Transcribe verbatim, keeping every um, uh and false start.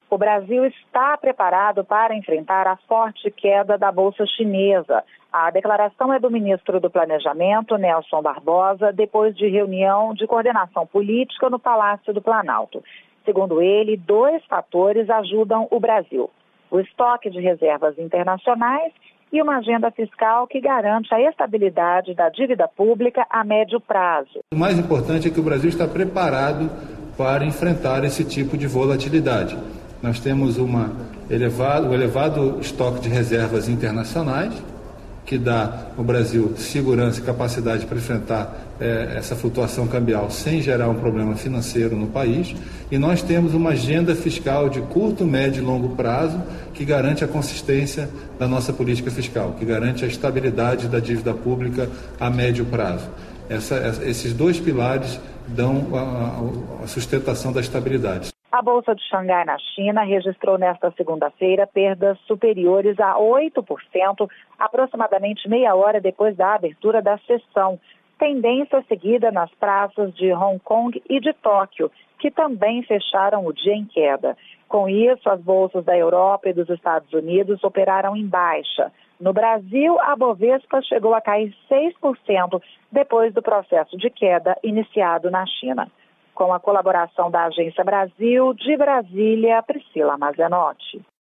O Brasil está preparado para enfrentar a forte queda da Bolsa Chinesa. A declaração é do ministro do Planejamento, Nelson Barbosa, depois de reunião de coordenação política no Palácio do Planalto. Segundo ele, dois fatores ajudam o Brasil: o estoque de reservas internacionais e uma agenda fiscal que garante a estabilidade da dívida pública a médio prazo. O mais importante é que o Brasil está preparado para enfrentar esse tipo de volatilidade. Nós temos uma elevado, um elevado estoque de reservas internacionais, que dá ao Brasil segurança e capacidade para enfrentar é, essa flutuação cambial sem gerar um problema financeiro no país. E nós temos uma agenda fiscal de curto, médio e longo prazo que garante a consistência da nossa política fiscal, que garante a estabilidade da dívida pública a médio prazo. Essa, esses dois pilares dão a, a sustentação da estabilidade. A Bolsa de Xangai, na China, registrou nesta segunda-feira perdas superiores a oito por cento, aproximadamente meia hora depois da abertura da sessão. Tendência seguida nas praças de Hong Kong e de Tóquio, que também fecharam o dia em queda. Com isso, as bolsas da Europa e dos Estados Unidos operaram em baixa. No Brasil, a Bovespa chegou a cair seis por cento depois do processo de queda iniciado na China. Com a colaboração da Agência Brasil, de Brasília, Priscila Mazenotti.